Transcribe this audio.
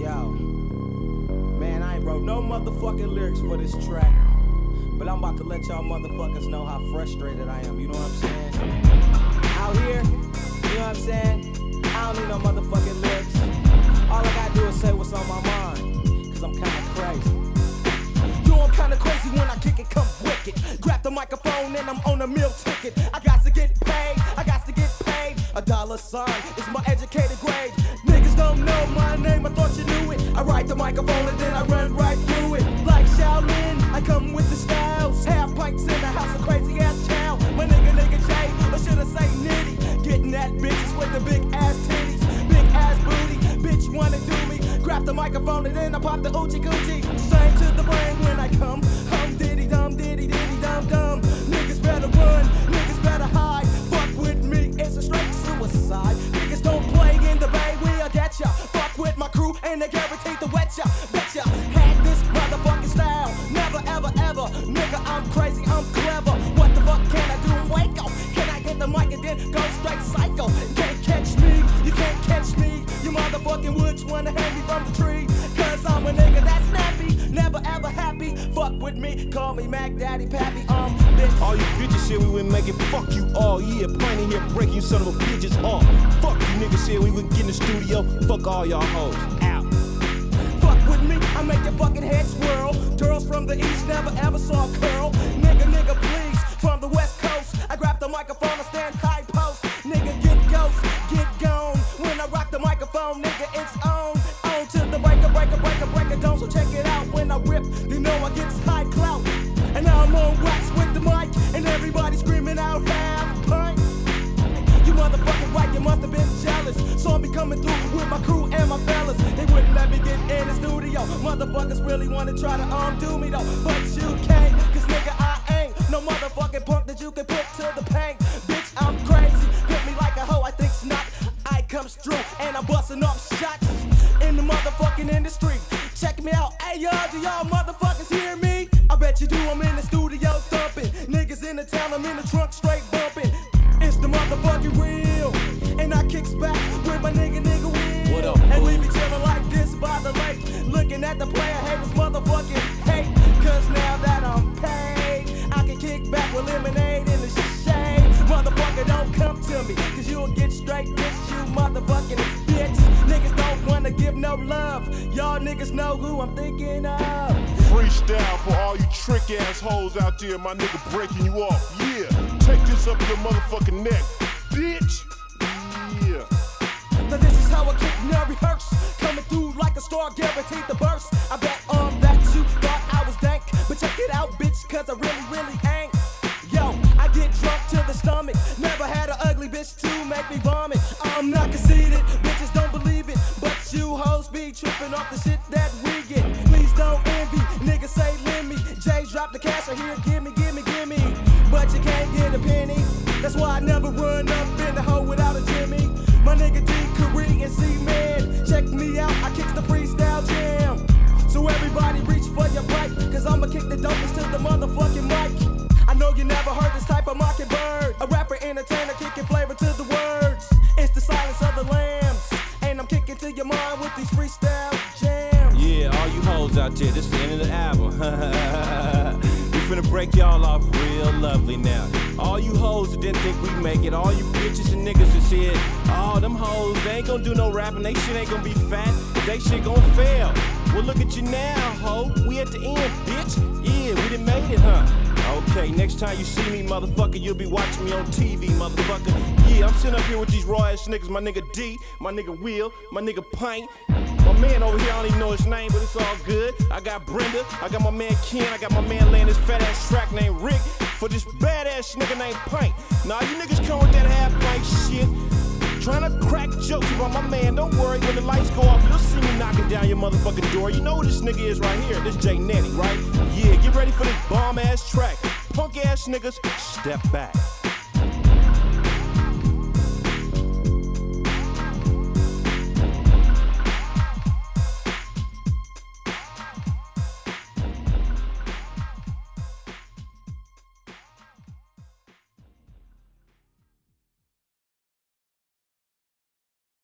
Yo, man, I ain't wrote no motherfucking lyrics for this track, but I'm about to let y'all motherfuckers know how frustrated I am, you know what I'm saying? Out here, you know what I'm saying? I don't need no motherfucking lyrics. All I gotta do is say what's on my mind, cause I'm kinda crazy. Yo, I'm kinda crazy when I kick it, come wicked. Grab the microphone and I'm on a meal ticket. I got to get paid, I got to get paid. $1 is my educated grade. Niggas don't know my name, I thought you knew it. I write the microphone and then I run right through it. Like Shaolin, I come with the styles. Half pints in the house of crazy ass chow. My nigga Jay, or should I say Nitty? Getting at bitches with the big ass titties, big ass booty. Bitch wanna do me. Grab the microphone and then I pop the oochie coochie. Sing to the brain when I come. Hum diddy dum dum. Niggas better run, niggas better hide. Fuck with me, it's a straight suicide. Niggas don't play in the bay, we'll get ya. Fuck with my crew and they guaranteed to wet ya. Betcha, had this motherfucking style. Never ever ever, nigga I'm crazy, I'm clever. What the fuck can I do in Waco? Can I get the mic and then go straight psycho? Can't catch me, you can't catch me. You motherfucking woods wanna hang me from the tree. Cause I'm a nigga that's snappy, never ever happy. Fuck with me, call me Mac Daddy Pappy, bitch. All you bitches here we wouldn't make it, fuck you all year. Playing here breaking you son of a bitches off. Fuck you niggas here we wouldn't get in the studio. Fuck all y'all hoes, out. Fuck with me, I make your fucking head swirl. Girls from the east never ever saw a curl. Nigga please, from the west coast. I grab the microphone and stand high post. Nigga get ghost, get gone. When I rock the microphone, nigga it's on. On to the breaker don't. So check it out when I rip, you know I get high clout. And now I'm on wax with the mic, and everybody screaming out half pint. You motherfucking right, you must have been jealous. Saw me coming through with my crew and my fellas. They wouldn't let me get in the studio. Motherfuckers really wanna try to do me though, but you can't, cause nigga I ain't no motherfucking punk that you can put to the paint. Bitch, I'm crazy, hit me like a hoe, I think's not. I comes through and I'm busting off shots in the motherfucking industry. Check me out, hey y'all, do y'all motherfuckers hear me? I bet you do, I'm in the studio thumping. Niggas in the town, I'm in the trunk straight bumping. It's the motherfucking real, and I kicks back with my nigga Will. What up, and we be chillin' like this by the lake, looking at the player haters motherfucking hate. Cause now that I'm paid, I can kick back with lemonade in the shade. Motherfucker, don't come to me, cause you'll get straight this, you motherfucking bitch. Niggas don't wanna give no love, y'all niggas know who I'm thinking of. Freestyle for all you trick ass hoes out there, my nigga breaking you off. Yeah, take this up your motherfucking neck, bitch. Yeah. Now this is how I kick now rehearse, coming through like a star, guaranteed to burst. I bet that you thought I was dank, but check it out, bitch, cause I really ain't. Yo, I get drunk to the stomach, never had an ugly bitch to make me vomit. I'm not conceited, bitches don't believe it, but you hoes be tripping off the shit that we get. Please don't envy, niggas say lend me. Jay drop the cash, I hear gimme, but you can't get a penny. That's why I never run up in the hole without a Jimmy. My nigga D, Curry, and C-Man, check me out, I kicks the freestyle jam. So everybody reach for your pipe, cause I'ma kick the dopest to the motherfucking mic. I know you never heard this type of mockingbird, a rapper entertainer kicking flavor to the words. It's the silence of the lambs, and I'm kicking to your mind with these freestyle jams. Yeah, all you hoes out there, this is the end of the album. We finna break y'all off real lovely now. All you hoes that didn't think we'd make it, all you bitches and niggas that said, oh, them hoes, they ain't gonna do no rapping, they shit ain't gonna be fat, they shit gonna fail. Well, look at you now, ho, we at the end, bitch. Yeah, we done made it, huh? Okay, next time you see me, motherfucker, you'll be watching me on TV, motherfucker. Yeah, I'm sitting up here with these raw ass niggas, my nigga D, my nigga Will, my nigga Pint. My man over here, I don't even know his name, but it's all good. I got Brenda, I got my man Ken, I got my man laying this fat ass track named Rick for this badass nigga named Pint. Now you niggas come with that half pint shit, trying to crack jokes about my man. Don't worry, when the lights go off, you'll see me knocking down your motherfucking door. You know who this nigga is right here, this Jay Netty, right? Yeah, get ready for this bomb ass track. Punk ass niggas, step back.